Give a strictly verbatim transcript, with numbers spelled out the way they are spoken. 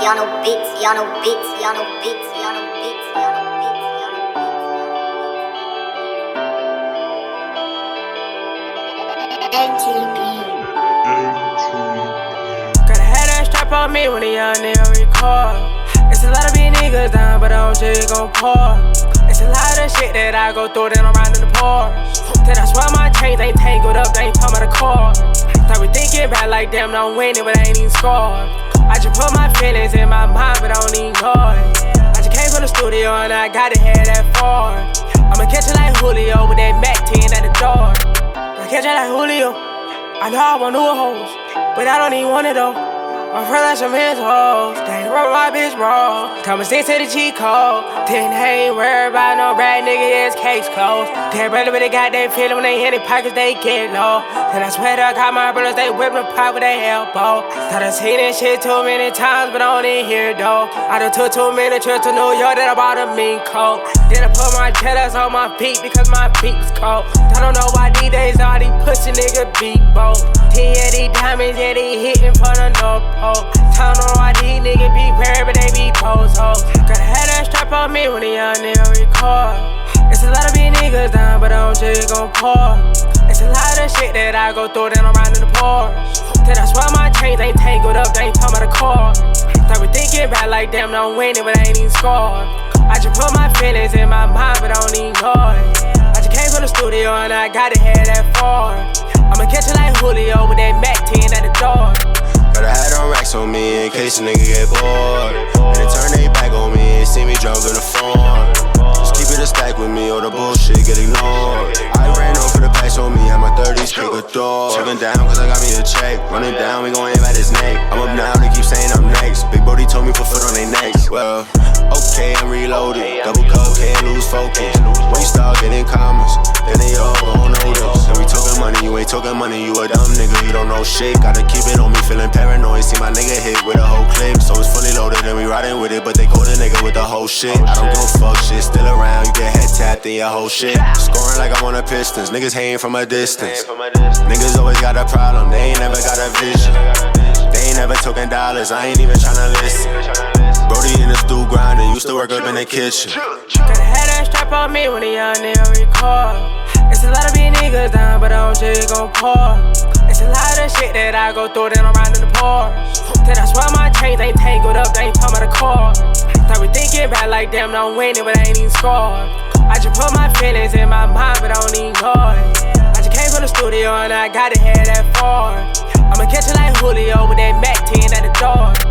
y'all know beats, y'all know beats, y'all know beats, y'all know beats, y'all know beats, y'all know beats, y'all know beats. N T B. Gotta have that strap on me when the young nigga record. It's a lot of big niggas down, but I'm just gon' pour. It's a lot of shit that I go through, then I'm riding the Porsche. Then I swear my chains ain't tangled up, they ain't talking about the core. Thought we thinking back like damn, I'm winning, but I ain't even scored. I just put my feelings in my mind, but I don't even know it. I just came from the studio and I gotta have that far. I'ma catch it like Julio with that Mac ten at the door. I catch it like Julio. I know I want new hoes, but I don't even want it though. My friends like some his hoes, they ain't run my bitch wrong. Come and stick to the G code, then they ain't worried about no rap nigga, it's case closed. They brother, but they got that feeling when they hit their pockets, they get low. And I swear to God, my brothers, they whip the pot with their elbow. Thought I seen this shit too many times, but I don't even hear it though. I done took too many trips to New York that I bought a mean coat. Then I put my cheddars on my feet because my feet was cold. I don't know why these days all these pussy niggas beat both. T yeah, these diamonds, yeah, they hitting for the North Pole. I don't know why these niggas be paired, but they be pose hoes. Gotta have that strap on me when the young nigga record. It's a lot of big niggas down, but I'm just gon' pour. It's a lot of shit that I go through, then I'm riding the Porsche. Then I swear my chains ain't tangled up, they ain't talking about the core. Thought we thinking back like damn, I'm winning, but I ain't even scored. I just put my feelings in my mind, but I don't even know it. I just came from the studio and I gotta have that far. I'ma catch it like Julio with that Mac ten at the door. Gotta have them racks on me in case a nigga get bored. And they turn they back on me and see me drunk in the phone. Just keep it a stack with me or the bullshit get ignored. I ran over the packs on me, at my thirties, kick a door. Checking down cause I got me a check. Running down, we gon' aim at his neck. I'm up now, they keep saying I'm next. Big Brody told me put foot on their necks. Well, okay, I'm reloaded. Double cup, can't lose focus. When you start getting commas, then they all gon' notice. And we talking money, you ain't talking money, you a dumb nigga, you don't know shit. Gotta keep it on me, feeling paranoid. See my nigga hit with a whole clip, so it's fully loaded and we riding with it. But they call the nigga with the whole shit. I don't give a fuck shit, still around, you get head tapped in your whole shit. Scoring like I'm on the Pistons, niggas hating from a distance. Niggas always got a problem, they ain't never got a vision. They ain't never talking dollars, I ain't even tryna listen. Brody in the stool grinding, used to work up in the kitchen. Gotta have that strap on me when the young nigga record. It's a lot of big niggas down, but I'm just gon' pour. It's a lot of shit that I go through, then I'm riding the Porsche. Then I swear my chains ain't tangled up, they ain't talking about the core. Thought we thinking back like damn, I'm winning, but I ain't even scored. I just put my feelings in my mind, but I don't even know it. I just came from the studio and I gotta have that far. I'ma catch it like Julio with that Mac ten at the door.